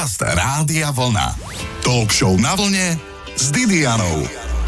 Podcast Rádia Vlna. Talk show na vlne s Didianou.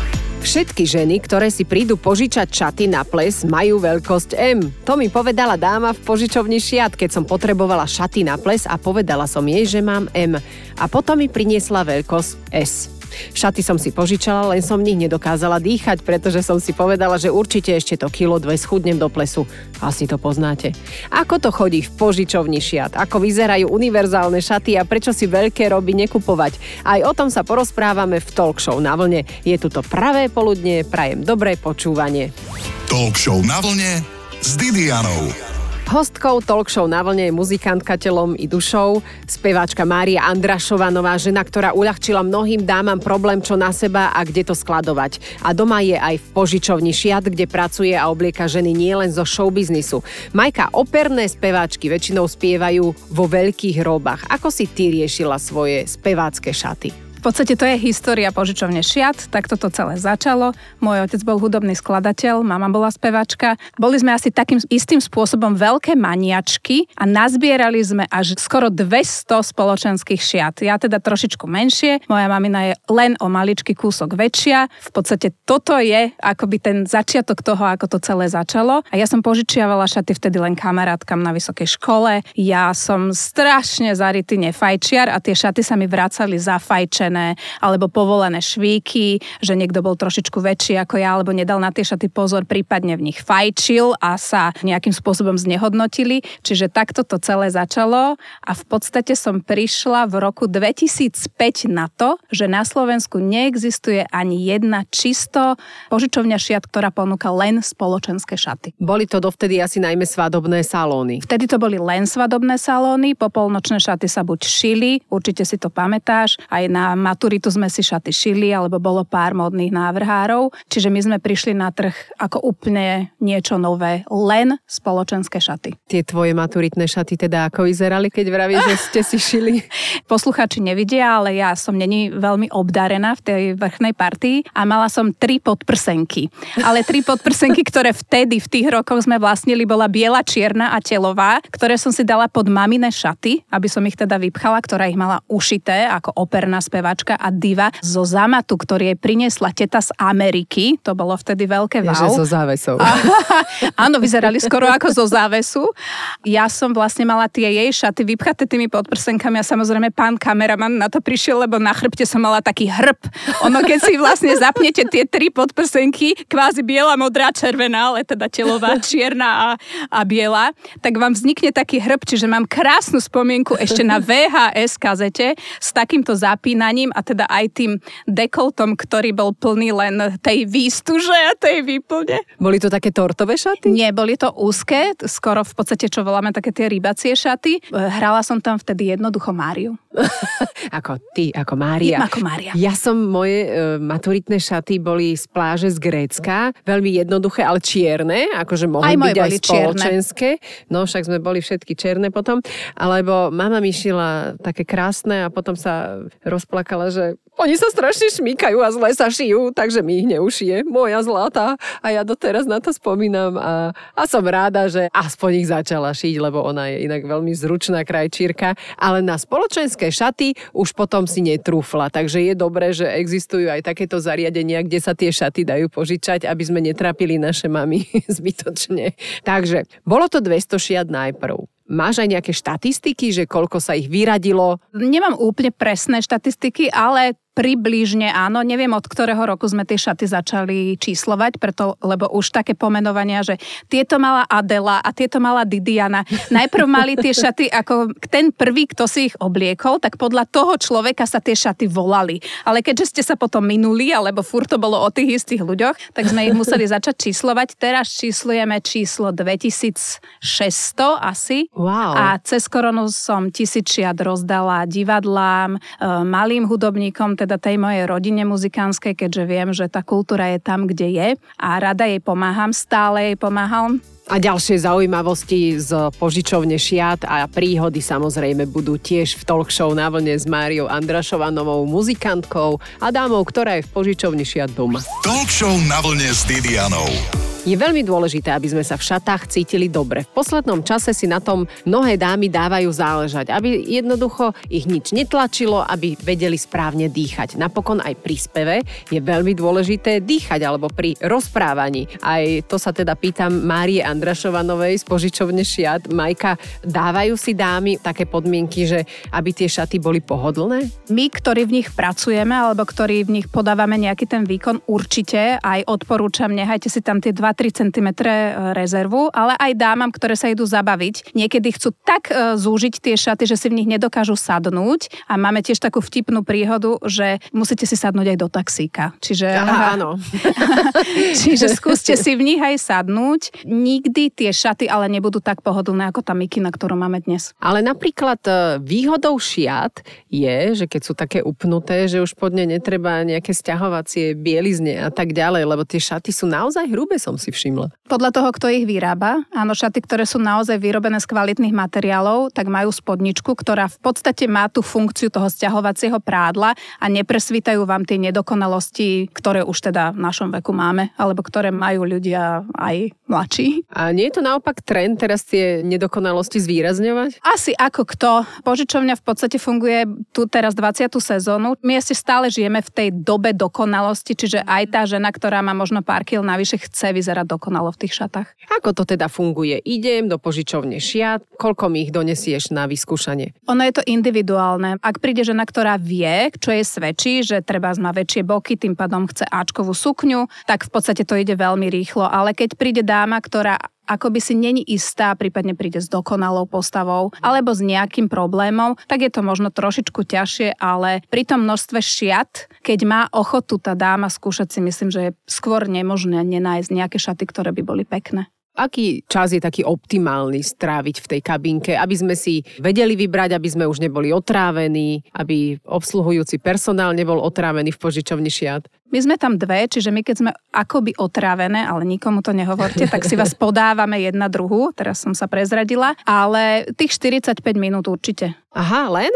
Všetky ženy, ktoré si prídu požičať šaty na ples, majú veľkosť M. To mi povedala dáma v požičovni šiat, keď som potrebovala šaty na ples a povedala som jej, že mám M. A potom mi priniesla veľkosť S. Šaty som si požičala, len som v nich nedokázala dýchať, pretože som si povedala, že určite ešte to 1-2 kilo schudnem do plesu. Asi to poznáte. Ako to chodí v požičovni šiat? Ako vyzerajú univerzálne šaty a prečo si veľké roby nekupovať? Aj o tom sa porozprávame v Talk show na vlne. Je tu to pravé poludnie, prajem dobré počúvanie. Talk show na vlne s Didianou. Hostkou Talk show na vlne je muzikantka telom i dušou, speváčka Mária Andrašová, nová žena, ktorá uľahčila mnohým dámam problém, čo na seba a kde to skladovať. A doma je aj v požičovni šiat, kde pracuje a oblieka ženy nielen zo showbiznisu. Majka, operné speváčky väčšinou spievajú vo veľkých robách. Ako si ty riešila svoje spevácké šaty? V podstate to je história požičovne šiat, tak toto celé začalo. Môj otec bol hudobný skladateľ, mama bola speváčka. Boli sme asi takým istým spôsobom veľké maniačky a nazbierali sme až skoro 200 spoločenských šiat. Ja teda trošičku menšie, moja mamina je len o maličký kúsok väčšia. V podstate toto je akoby ten začiatok toho, ako to celé začalo. A ja som požičiavala šaty vtedy len kamarátkam na vysokej škole. Ja som strašne zarytý nefajčiar a tie šaty sa mi vracali zafajčené alebo povolené švíky, že niekto bol trošičku väčší ako ja, alebo nedal na tie šaty pozor, prípadne v nich fajčil a sa nejakým spôsobom znehodnotili. Čiže takto to celé začalo a v podstate som prišla v roku 2005 na to, že na Slovensku neexistuje ani jedna čisto požičovňa šiat, ktorá ponúka len spoločenské šaty. Boli to dovtedy asi najmä svadobné salóny. Vtedy to boli len svadobné salóny, popolnočné šaty sa buď šili, určite si to pamätáš, aj na maturitu sme si šaty šili, alebo bolo pár módnych návrhárov. Čiže my sme prišli na trh ako úplne niečo nové, len spoločenské šaty. Tie tvoje maturitné šaty teda ako vyzerali, keď vravíš, že ste si šili? Poslucháči nevidia, ale ja som není veľmi obdarená v tej vrchnej partii a mala som 3 podprsenky. Ale 3 podprsenky, ktoré vtedy v tých rokoch sme vlastnili, bola biela, čierna a telová, ktoré som si dala pod mamine šaty, aby som ich teda vypchala, ktorá ich mala ušité ako operná speváčka a diva zo zámatu, ktorý jej priniesla teta z Ameriky. To bolo vtedy veľké wow. Ježe, zo závesou. Áno, vyzerali skoro ako zo závesu. Ja som vlastne mala tie jej šaty vypchaté tými podprsenkami a samozrejme pán kameraman na to prišiel, lebo na chrbte som mala taký hrb. Ono, keď si vlastne zapnete tie 3 podprsenky, kvázi biela, modrá, červená, ale teda telová, čierna a biela, tak vám vznikne taký hrb, čiže mám krásnu spomienku ešte na VHS kazete s takýmto zapínaním a teda aj tým dekoltom, ktorý bol plný len tej výstuže a tej výplne. Boli to také tortové šaty? Nie, boli to úzke, skoro v podstate, čo voláme také tie rybacie šaty. Hrala som tam vtedy jednoducho Máriu. Ako ty, ako Mária. Ako Mária. Ja som, moje maturitné šaty boli z pláže z Grécka, veľmi jednoduché, ale čierne, akože mohli byť aj spoločenské. No však sme boli všetky čierne potom, alebo mama mi šila také krásne a potom sa rozplakala, že oni sa strašne šmýkajú a zle sa šijú, takže mi ich neušije. Moja zlatá. A ja doteraz na to spomínam a som ráda, že aspoň ich začala šiť, lebo ona je inak veľmi zručná krajčírka. Ale na spoločenské šaty už potom si netrúfla. Takže je dobré, že existujú aj takéto zariadenia, kde sa tie šaty dajú požičať, aby sme netrápili naše mamy zbytočne. Takže bolo to 200 šiat najprv. Máš aj nejaké štatistiky, že koľko sa ich vyradilo? Nemám úplne presné štatistiky, ale približne áno. Neviem, od ktorého roku sme tie šaty začali číslovať, preto, lebo už také pomenovania, že tieto mala Adela a tieto mala Didiana. Najprv mali tie šaty ako ten prvý, kto si ich obliekol, tak podľa toho človeka sa tie šaty volali. Ale keďže ste sa potom minuli, alebo furt to bolo o tých istých ľuďoch, tak sme ich museli začať číslovať. Teraz číslujeme číslo 2600 asi. Wow. A cez koronu som 1000 šiat rozdala divadlám, malým hudobníkom, teda tej mojej rodine muzikánskej, keďže viem, že tá kultúra je tam, kde je a rada jej pomáham, stále jej pomáham. A ďalšie zaujímavosti z požičovne šiat a príhody samozrejme budú tiež v talk show Na vlne s Máriou Andrašovanovou, muzikantkou a dámou, ktorá je v požičovni šiat doma. Talk show Na vlne s Didianou. Je veľmi dôležité, aby sme sa v šatách cítili dobre. V poslednom čase si na tom mnohé dámy dávajú záležať, aby jednoducho ich nič netlačilo, aby vedeli správne dýchať. Napokon aj pri speve je veľmi dôležité dýchať, alebo pri rozprávaní. Aj to sa teda pýtam Márie Andrašovanovej z požičovne šiat. Majka, dávajú si dámy také podmienky, že aby tie šaty boli pohodlné? My, ktorí v nich pracujeme, alebo ktorí v nich podávame nejaký ten výkon, určite aj odporúčam, nehajte si tam tie 2-3 cm rezervu, ale aj dámam, ktoré sa idú zabaviť. Niekedy chcú tak zúžiť tie šaty, že si v nich nedokážu sadnúť a máme tiež takú vtipnú príhodu, že musíte si sadnúť aj do taxíka. Čiže, áno. Čiže skúste si v nich aj sadnúť. Nikdy tie šaty ale nebudú tak pohodlné ako tá mikina, ktorú máme dnes. Ale napríklad výhodou šiat je, že keď sú také upnuté, že už pod ne netreba nejaké sťahovacie bielizne a tak ďalej, lebo tie šaty sú naozaj hrubé, som si všimla. Podľa toho, kto ich vyrába, áno, šaty, ktoré sú naozaj vyrobené z kvalitných materiálov, tak majú spodničku, ktorá v podstate má tú funkciu toho sťahovacieho prádla a nepresvítajú vám tie nedokonalosti, ktoré už teda v našom veku máme, alebo ktoré majú ľudia aj mladší. A nie je to naopak trend teraz tie nedokonalosti zvýrazňovať? Asi ako kto. Požičovňa v podstate funguje tu teraz 20. sezónu. My ešte stále žijeme v tej dobe dokonalosti, čiže aj tá žena, ktorá má možno pár kil navyše, chce vyzerať dokonalo v tých šatách. Ako to teda funguje? Idem do požičovne šiat, koľko mi ich donesieš na vyskúšanie? Ono je to individuálne. Ak príde žena, ktorá vie, čo jej svedčí, že treba má väčšie boky, tým pádom chce áčkovú sukňu, tak v podstate to ide veľmi rýchlo. Ale keď príde dáma, ktorá akoby si není istá, prípadne príde s dokonalou postavou alebo s nejakým problémom, tak je to možno trošičku ťažšie, ale pri tom množstve šiat, keď má ochotu tá dáma skúšať, si myslím, že je skôr nemožné nenájsť nejaké šaty, ktoré by boli pekné. Aký čas je taký optimálny stráviť v tej kabinke, aby sme si vedeli vybrať, aby sme už neboli otrávení, aby obsluhujúci personál nebol otrávený v požičovni šiat? My sme tam dve, čiže my keď sme akoby otrávené, ale nikomu to nehovorte, tak si vás podávame jedna druhú, teraz som sa prezradila, ale tých 45 minút určite. Aha, len?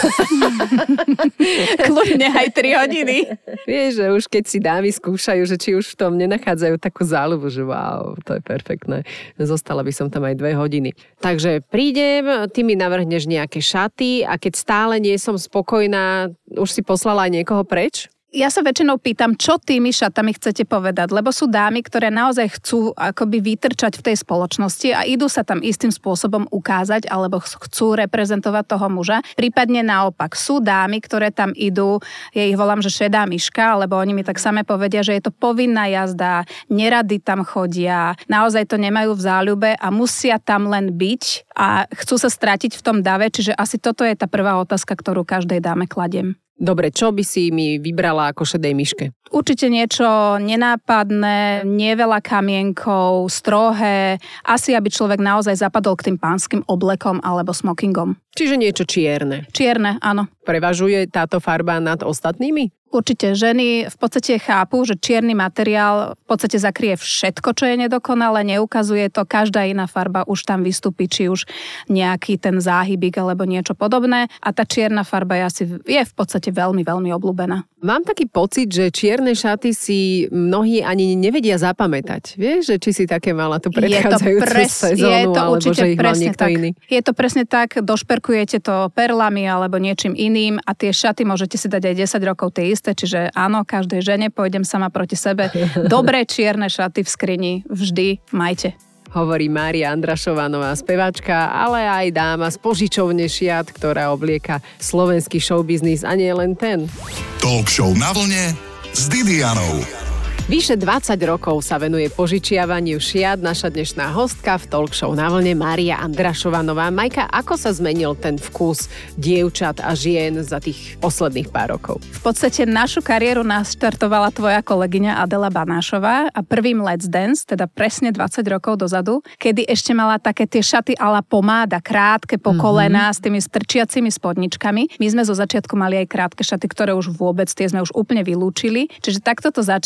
Kľudne aj 3 hodiny. Vieš, že už keď si dámy skúšajú, že či už v tom nenachádzajú takú záľubu, že wow, to je perfektné. Zostala by som tam aj 2 hodiny. Takže prídem, ty mi navrhneš nejaké šaty a keď stále nie som spokojná, už si poslala aj niekoho preč? Ja sa väčšinou pýtam, čo tými šatami chcete povedať, lebo sú dámy, ktoré naozaj chcú akoby vytrčať v tej spoločnosti a idú sa tam istým spôsobom ukázať alebo chcú reprezentovať toho muža. Prípadne naopak, sú dámy, ktoré tam idú, ja ich volám, že šedá myška, lebo oni mi tak same povedia, že je to povinná jazda, nerady tam chodia, naozaj to nemajú v záľube a musia tam len byť a chcú sa stratiť v tom dave, čiže asi toto je tá prvá otázka, ktorú každej dáme kladiem. Dobre, čo by si mi vybrala ako šedej myške? Určite niečo nenápadné, nie veľa kamienkov, strohé, asi aby človek naozaj zapadol k tým pánskym oblekom alebo smokingom. Čiže niečo čierne? Čierne, áno. Prevažuje táto farba nad ostatnými? Určite ženy v podstate chápu, že čierny materiál v podstate zakrie všetko, čo je nedokonalé, neukazuje to, každá iná farba už tam vystúpi, či už nejaký ten záhybik alebo niečo podobné a tá čierna farba je v podstate veľmi, veľmi obľúbená. Mám taký pocit, že čierne šaty si mnohí ani nevedia zapamätať. Vieš, že či si také mala tú predchádzajúcu sezónu, alebo že ich mal niekto iný? Je to presne tak, došperkujete to perlami alebo niečím iným a tie šaty môžete si dať aj 10 rokov tie isté, čiže áno, každej žene pôjdem sama proti sebe. Dobré čierne šaty v skrini vždy majte. Hovorí Mária Andrašovanová, speváčka, ale aj dáma z požičovne šiat, ktorá oblieka slovenský showbiznis a nie len ten. Talk show Na vlne s Didianou. Vyše 20 rokov sa venuje požičiavaniu šiat naša dnešná hostka v talk show Na vlne Mária Andrašovanová. Majka, ako sa zmenil ten vkus dievčat a žien za tých posledných pár rokov? V podstate našu kariéru naštartovala tvoja kolegyňa Adela Banášová a prvým Let's Dance, teda presne 20 rokov dozadu, kedy ešte mala také tie šaty a la pomáda, krátke po kolená s tými strčiacimi spodničkami. My sme zo začiatku mali aj krátke šaty, ktoré už vôbec, tie sme už úplne vylúčili. Čiže takto to začalo a boli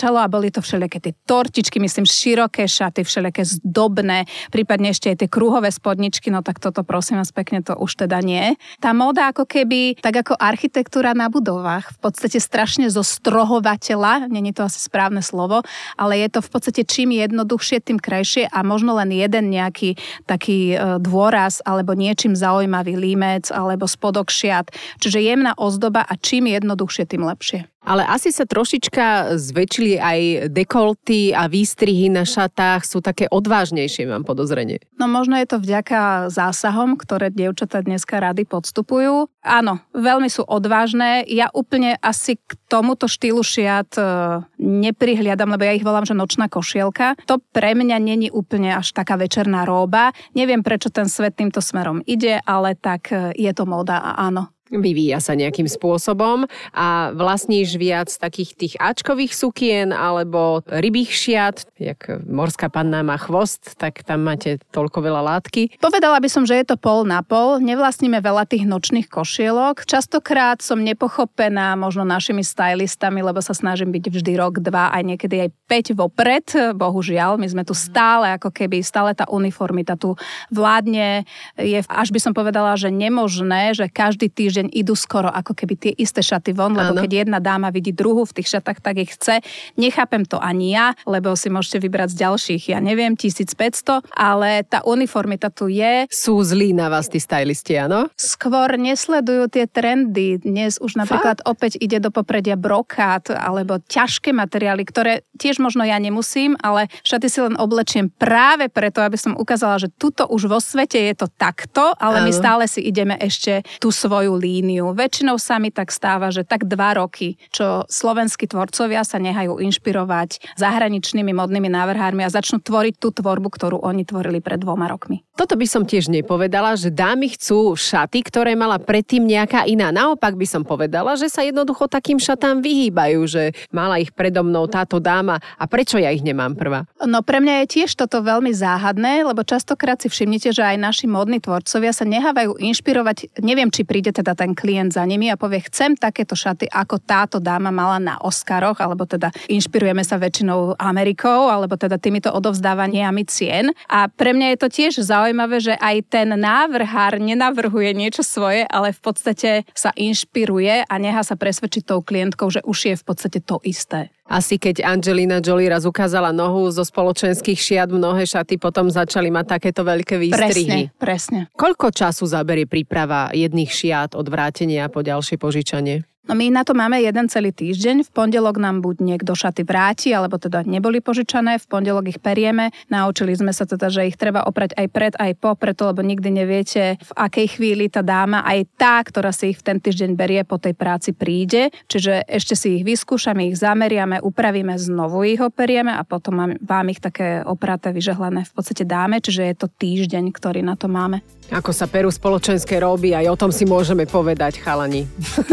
boli to všelijaké tie tortičky, myslím široké šaty, všelijaké zdobné, prípadne ešte aj tie kruhové spodničky, no tak toto prosím vás pekne, to už teda nie. Tá móda ako keby, tak ako architektúra na budovách, v podstate strašne zostrohovateľa, nie je to asi správne slovo, ale je to v podstate čím jednoduchšie, tým krajšie a možno len jeden nejaký taký dôraz alebo niečím zaujímavý límec alebo spodok šiat. Čiže jemná ozdoba a čím jednoduchšie, tým lepšie. Ale asi sa trošička zväčšili aj dekolty a výstrihy na šatách, sú také odvážnejšie, mám podozrenie. No možno je to vďaka zásahom, ktoré dievčatá dneska rady podstupujú. Áno, veľmi sú odvážne. Ja úplne asi k tomuto štýlu šiat neprihliadam, lebo ja ich volám, že nočná košielka. To pre mňa není úplne až taká večerná róba. Neviem, prečo ten svet týmto smerom ide, ale tak je to móda a áno. Vyvíja sa nejakým spôsobom a vlastníš viac takých tých áčkových sukien alebo rybých šiat, jak morská panna má chvost, tak tam máte toľko veľa látky. Povedala by som, že je to pol na pol. Nevlastníme veľa tých nočných košielok. Častokrát som nepochopená možno našimi stylistami, lebo sa snažím byť vždy rok, 2, aj niekedy aj 5 vopred. Bohužiaľ, my sme tu stále, ako keby stále tá uniformita tu vládne. Je, až by som povedala, že nemožné, že každý týždeň idú skoro ako keby tie isté šaty von, lebo keď jedna dáma vidí druhú v tých šatách, tak ich chce. Nechápem to ani ja, lebo si môžete vybrať z ďalších, ja neviem, 1500, ale tá uniformita tu je. Sú zlí na vás tí stylisti, áno? Skôr nesledujú tie trendy. Dnes už napríklad opäť ide do popredia brokát alebo ťažké materiály, ktoré tiež možno ja nemusím, ale šaty si len oblečiem práve preto, aby som ukázala, že tuto už vo svete je to takto, ale my stále si ideme ešte tú svoju líniu. Väčšinou sa mi tak stáva, že tak 2 roky, čo slovenskí tvorcovia sa nehajú inšpirovať zahraničnými modnými návrhármi a začnú tvoriť tú tvorbu, ktorú oni tvorili pred 2 rokmi. Toto by som tiež nepovedala, že dámy chcú šaty, ktoré mala predtým nejaká iná. Naopak by som povedala, že sa jednoducho takým šatám vyhýbajú, že mala ich predo mnou táto dáma a prečo ja ich nemám prvá? No pre mňa je tiež toto veľmi záhadné, lebo častokrát si všimnite, že aj naši modní tvorcovia sa nehávajú inšpirovať. Neviem, či príde teda ten klient za nimi a povie, chcem takéto šaty, ako táto dáma mala na Oscaroch, alebo teda inšpirujeme sa väčšinou Amerikou, alebo teda týmito odovzdávaniami cien. A pre mňa je to tiež zaujímavé, že aj ten návrhár nenavrhuje niečo svoje, ale v podstate sa inšpiruje a nechá sa presvedčiť tou klientkou, že už je v podstate to isté. Asi keď Angelina Jolie raz ukázala nohu zo spoločenských šiat, mnohé šaty potom začali mať takéto veľké výstrihy. Presne. Koľko času zaberie príprava jedných šiat od vrátenia po ďalšie požičanie? No my na to máme jeden celý týždeň. V pondelok nám buď niekto šaty vráti, alebo teda neboli požičané. V pondelok ich perieme. Naučili sme sa teda, že ich treba oprať aj pred, aj po, preto, lebo nikdy neviete, v akej chvíli tá dáma, aj tá, ktorá si ich v ten týždeň berie, po tej práci príde. Čiže ešte si ich vyskúšame, ich zameriame, upravíme, znovu ich operieme a potom vám ich také opraté, vyžehlané v podstate dáme. Čiže je to týždeň, ktorý na to máme. Ako sa perú spoločenské roby, aj o tom si môžeme povedať, chalani.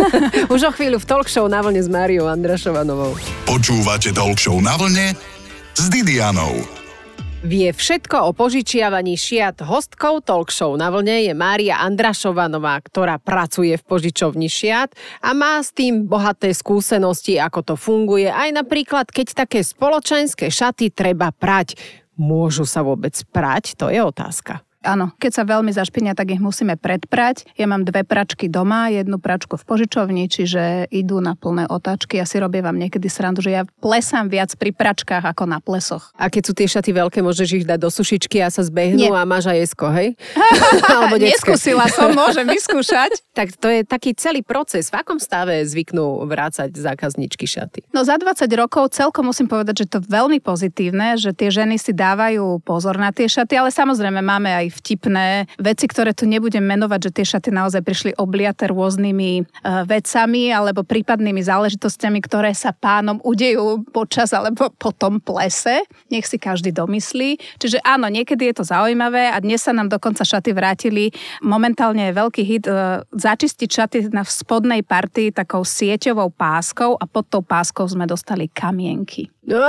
Už o chvíľu v Talk Show na vlne s Máriou Andrašovanovou. Počúvate Talk Show na vlne s Didianou. Vie všetko o požičiavaní šiat. Hostkou Talk Show na vlne je Mária Andrašovanová, ktorá pracuje v požičovni šiat a má s tým bohaté skúsenosti, ako to funguje. Aj napríklad, keď také spoločenské šaty treba prať. Môžu sa vôbec prať? To je otázka. Áno, keď sa veľmi zašpinia, tak ich musíme predprať. Ja mám 2 pračky doma, 1 pračku v požičovni, čiže idú na plné otáčky. Ja si robím niekedy srandu, že ja plesám viac pri pračkách ako na plesoch. A keď sú tie šaty veľké, môžeš ich dať do sušičky a sa zbehnú. Nie. A máš aj jesko, hej? Alebo neskúsila som, môžem vyskúšať. Tak to je taký celý proces. V akom stave zvyknú vrácať zákazničky šaty? No za 20 rokov celkom musím povedať, že to je veľmi pozitívne, že tie ženy si dávajú pozor na tie šaty, ale samozrejme máme aj vtipné veci, ktoré tu nebudem menovať, že tie šaty naozaj prišli obliate rôznymi vecami alebo prípadnými záležitosťami, ktoré sa pánom udejú počas alebo po tom plese. Nech si každý domyslí. Čiže áno, niekedy je to zaujímavé a dnes sa nám dokonca šaty vrátili. Momentálne je veľký hit začistiť šaty na spodnej partii takou sieťovou páskou a pod tou páskou sme dostali kamienky.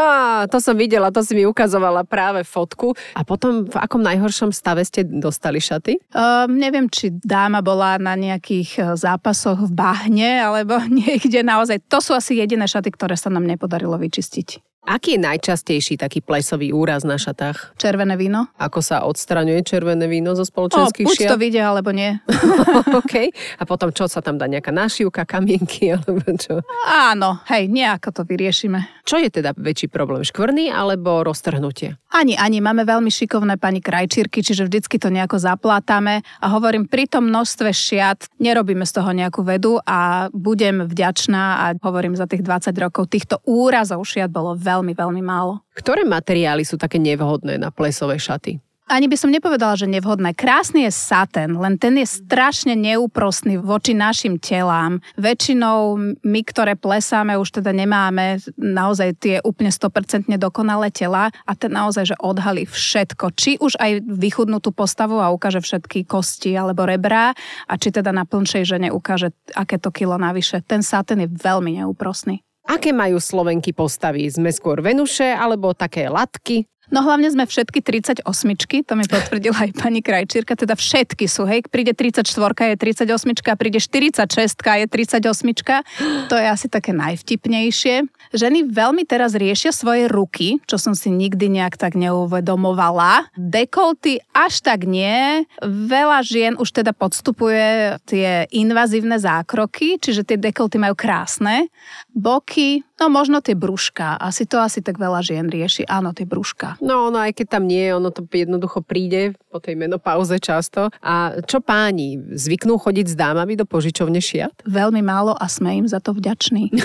To som videla, to si mi ukazovala práve fotku. A potom v akom najhoršom stave ste dostali šaty? Neviem, či dáma bola na nejakých zápasoch v bahne, alebo niekde naozaj. To sú asi jediné šaty, ktoré sa nám nepodarilo vyčistiť. Aký je najčastejší taký plesový úraz na šatách? Červené víno. Ako sa odstraňuje červené víno zo spoločenských šiat? Buď to vidia, alebo nie. OK. A potom čo sa tam dá? Nejaká našívka, kamienky, alebo čo? Áno, hej, nejako to vyriešime. Čo je teda väčší problém? Škvrny alebo roztrhnutie? Ani. Máme veľmi šikovné pani krajčírky, čiže vždycky to nejako zaplátame. A hovorím, pri tom množstve šiat nerobíme z toho nejakú vedu a budem vďačná a hovorím, za tých 20 rokov týchto úrazov šiat bolo veľmi, veľmi málo. Ktoré materiály sú také nevhodné na plesové šaty? Ani by som nepovedala, že nevhodné. Krásny je satén, len ten je strašne neúprostný voči našim telám. Väčšinou my, ktoré plesáme, už teda nemáme naozaj tie úplne 100% dokonalé tela a ten naozaj, že odhalí všetko. Či už aj vychudnutú postavu a ukáže všetky kosti alebo rebrá a či teda na plnšej žene ukáže, aké to kilo navyše. Ten satén je veľmi neúprostný. Aké majú Slovenky postavy? Sme skôr Venuše alebo také latky? No hlavne sme všetky 38, to mi potvrdila aj pani krajčírka, teda všetky sú, hej, príde 34 je 38, príde 46 je 38, to je asi také najvtipnejšie. Ženy veľmi teraz riešia svoje ruky, čo som si nikdy nejak tak neuvedomovala. Dekolty až tak nie, veľa žien už teda podstupuje tie invazívne zákroky, čiže tie dekolty majú krásne, boky, no možno tie brúška, asi tak veľa žien rieši, áno, tie brúška. No, aj keď tam nie, ono to jednoducho príde po tej menopauze často. A čo páni, zvyknú chodiť s dámami do požičovne šiat? Veľmi málo a sme im za to vďační.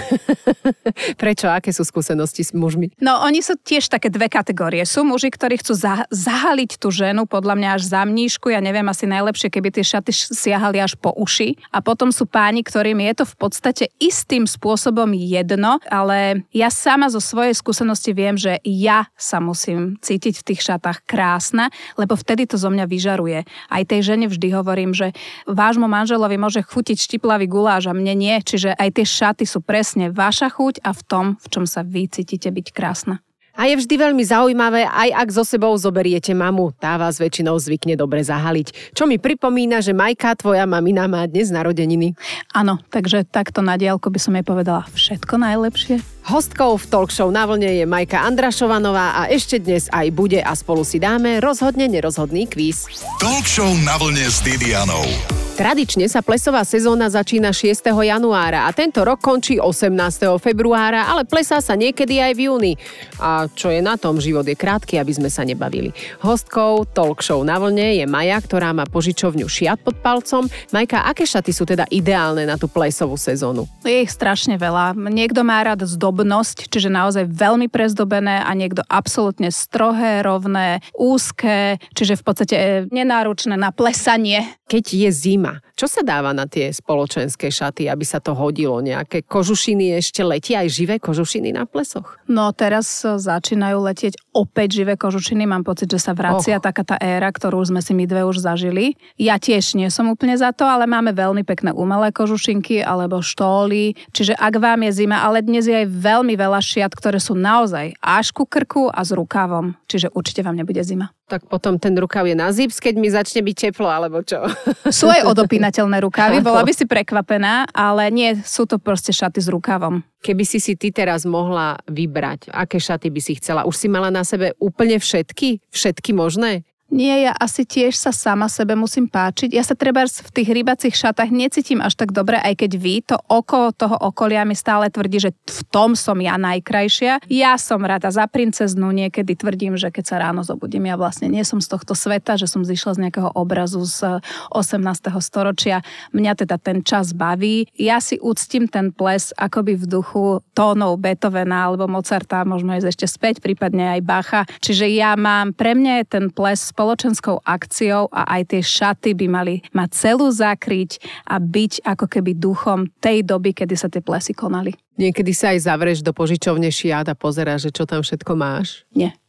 Prečo? Aké sú skúsenosti s mužmi? No, oni sú tiež také dve kategórie. Sú muži, ktorí chcú zahaliť tú ženu, podľa mňa až za mníšku, ja neviem, asi najlepšie, keby tie šaty siahali až po uši. A potom sú páni, ktorým je to v podstate istým spôsobom jedno, ale ja sama zo svojej skúsenosti viem, že ja sa musím cítiť v tých šatách krásna, lebo vtedy to zo mňa vyžaruje. Aj tej žene vždy hovorím, že vášmu manželovi môže chutiť štiplavý guláš a mne nie, čiže aj tie šaty sú presne vaša chuť a v tom, v čom sa vy cítite byť krásna. A je vždy veľmi zaujímavé, aj ak so sebou zoberiete mamu, tá vás väčšinou zvykne dobre zahaliť. Čo mi pripomína, že Majka, tvoja mamina, má dnes narodeniny. Áno, takže takto na diaľku by som jej povedala všetko najlepšie. Hostkou v Talk Show Na vlne je Majka Andrašovanová a ešte dnes aj bude a spolu si dáme rozhodne nerozhodný kvíz. Talk Show Na vlne s Didianou. Tradične sa plesová sezóna začína 6. januára a tento rok končí 18. februára, ale plesá sa niekedy aj v júni. A čo je na tom, život je krátky, aby sme sa nebavili. Hostkou Talk Show Na vlne je Maja, ktorá má požičovňu šiat pod palcom. Majka, aké šaty sú teda ideálne na tú plesovú sezónu? Je ich strašne veľa. Niekto má rád zdobnosť, čiže naozaj veľmi prezdobené a niekto absolútne strohé, rovné, úzke, čiže v podstate nenáročné na plesanie. Keď je zima, čo sa dáva na tie spoločenské šaty, aby sa to hodilo? Nejaké kožušiny ešte letia, aj živé kožušiny na plesoch? No teraz začínajú letieť opäť živé kožušiny. Mám pocit, že sa vracia taká tá éra, ktorú sme si my dve už zažili. Ja tiež nie som úplne za to, ale máme veľmi pekné umelé kožušinky alebo štóly. Čiže ak vám je zima, ale dnes je aj veľmi veľa šiat, ktoré sú naozaj až ku krku a s rukavom. Čiže určite vám nebude zima. Tak potom ten rukav je na zips, keď mi začne byť teplo, alebo čo? Sú aj odopínateľné rukavy, bola by si prekvapená, ale nie, sú to proste šaty s rukavom. Keby si ty teraz mohla vybrať, aké šaty by si chcela? Už si mala na sebe úplne všetky? Všetky možné? Nie, ja asi tiež sa sama sebe musím páčiť. Ja sa trebárs v tých rybacích šatách necítim až tak dobre, aj keď vy, to oko toho okolia mi stále tvrdí, že v tom som ja najkrajšia. Ja som rada za princeznu, niekedy tvrdím, že keď sa ráno zobudím, ja vlastne nie som z tohto sveta, že som zišla z nejakého obrazu z 18. storočia. Mňa teda ten čas baví. Ja si uctím ten ples akoby v duchu tónov Beethovena alebo Mozarta, možno aj ešte späť, prípadne aj Bacha. Čiže ja mám, pre mňa je ten ples spoločenskou akciou a aj tie šaty by mali mať celú zakryť a byť ako keby duchom tej doby, kedy sa tie plesy konali. Niekedy sa aj zavrieš do požičovne šiat a pozeráš, že čo tam všetko máš? Nie.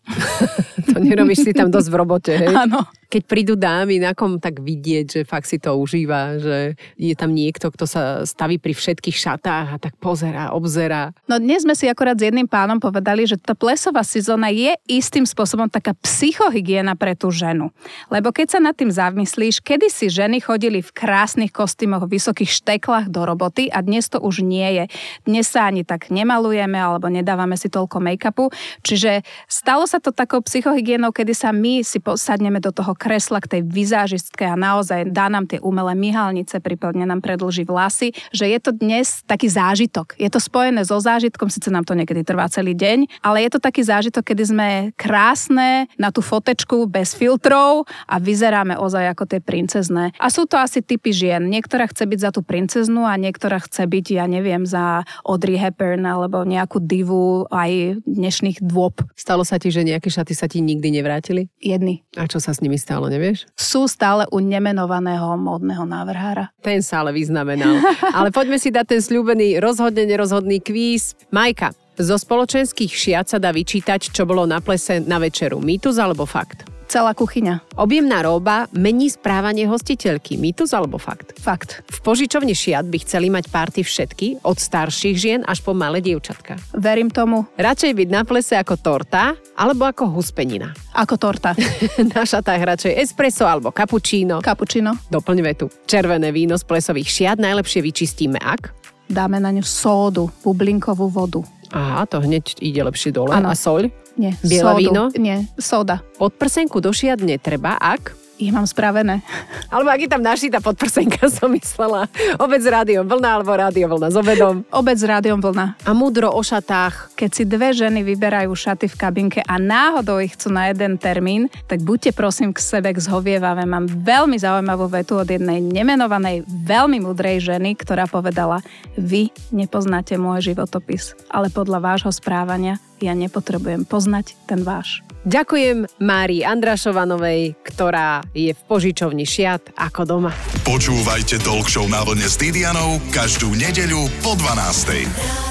To nerobíš si tam dosť v robote, hej? Áno. Keď prídu dámy, na kom tak vidieť, že fakt si to užíva, že je tam niekto, kto sa staví pri všetkých šatách a tak pozerá, obzerá. No dnes sme si akorát s jedným pánom povedali, že tá plesová sezóna je istým spôsobom taká psychohygiena pre tú ženu. Lebo keď sa nad tým zamyslíš, kedysi ženy chodili v krásnych kostýmoch, vysokých šteklách do roboty a dnes to už nie je. Dnes sa ani tak nemalujeme alebo nedávame si toľko make-upu. Čiže stalo sa to takou psychohygienou, kedy sa my si posadneme do toho kresla k tej vizážistke a naozaj dá nám tie umelé myhalnice, prípadne nám predĺží vlasy, že je to dnes taký zážitok. Je to spojené so zážitkom, síce nám to niekedy trvá celý deň, ale je to taký zážitok, kedy sme krásne na tú fotečku bez filtrov a vyzeráme ozaj ako tie princezné. A sú to asi typy žien. Niektorá chce byť za tú princeznu a niektorá chce byť, ja neviem, za Audrey Hepburn alebo nejakú divu aj dnešných dôb. Stalo sa ti, že nejaké šaty sa ti nikdy nevrátili? Jedny. A čo sa s nimi stalo, nevieš? Sú stále u nemenovaného módneho návrhára. Ten sa ale vyznamenal. Ale poďme si dať ten sľúbený rozhodne nerozhodný kvíz. Majka, zo spoločenských šiat sa dá vyčítať, čo bolo na plese na večeru. Mýtus alebo fakt? Celá kuchyňa. Objemná róba mení správanie hostiteľky. Mýtus alebo fakt? Fakt. V požičovni šiat by chceli mať párty všetky, od starších žien až po malé dievčatka. Verím tomu. Radšej byť na plese ako torta, alebo ako huspenina. Ako torta. Na šatách radšej espresso alebo cappuccino. Cappuccino. Doplň vetu. Červené víno z plesových šiat najlepšie vyčistíme ak? Dáme na ňu sódu, bublinkovú vodu. Aha, to hneď ide lepšie dole. Ano. A soľ? Nie. Biele víno? Nie, sóda. Podprsenku do šiat netreba ak? Ich mám spravené. Alebo ak je tam našitá podprsenka, som myslela. Obed s rádiom vlna alebo rádio vlna s obedom. Obed s rádiom vlna. A múdro o šatách. Keď si dve ženy vyberajú šaty v kabinke a náhodou ich chcú na jeden termín, tak buďte prosím k sebe zhovievavé. Mám veľmi zaujímavú vetu od jednej nemenovanej, veľmi múdrej ženy, ktorá povedala: vy nepoznáte môj životopis, ale podľa vášho správania ja nepotrebujem poznať ten váš. Ďakujem Márii Andrašovanovej, ktorá je v požičovni šiat ako doma. Počúvajte Talk Show na vlne s Didianou každú nedeľu po 12:00.